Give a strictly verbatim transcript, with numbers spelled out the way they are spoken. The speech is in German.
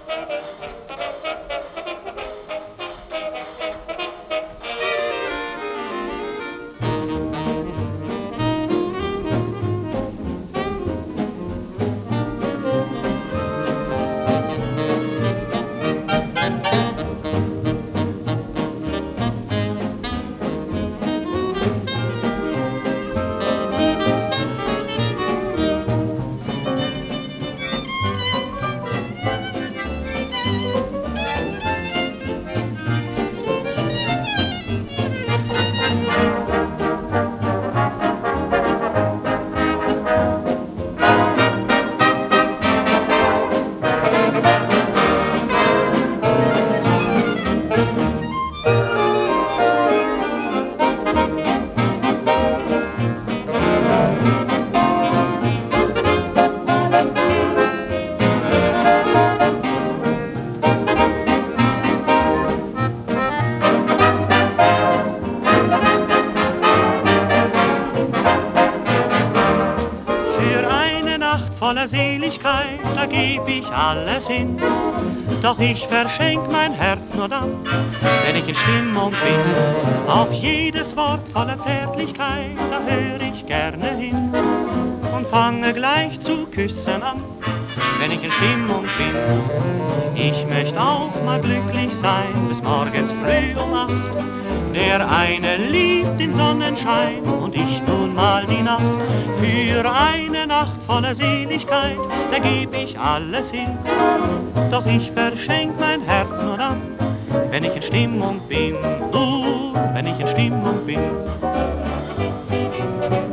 Voller Seligkeit, da geb ich alles hin. Doch ich verschenk mein Herz nur dann, wenn ich in Stimmung bin. Auf jedes Wort voller Zärtlichkeit, da hör ich gerne hin. Und fange gleich zu küssen an, wenn ich in Stimmung bin. Ich möcht auch mal glücklich sein, bis morgens früh um acht. Der eine liebt den Sonnenschein und ich nun mal die Nacht. Für eine Nacht voller Seligkeit, da geb ich alles hin. Doch ich verschenk mein Herz nur dann, wenn ich in Stimmung bin. Nur wenn ich in Stimmung bin.